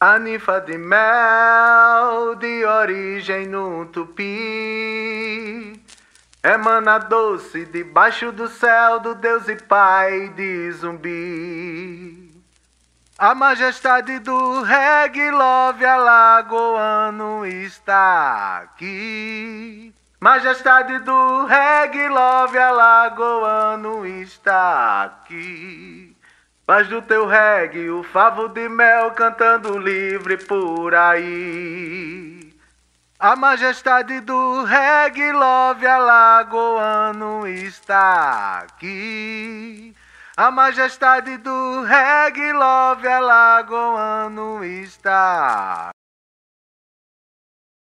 A ninfa de mel de origem no tupi emana doce debaixo do céu do Deus e Pai de Zumbi. A majestade do reggae love alagoano está aqui. Majestade do reggae love alagoano está aqui. Faz do teu reggae o favo de mel cantando livre por aí. A majestade do reggae love alagoano está aqui. A majestade do reggae love alagoano está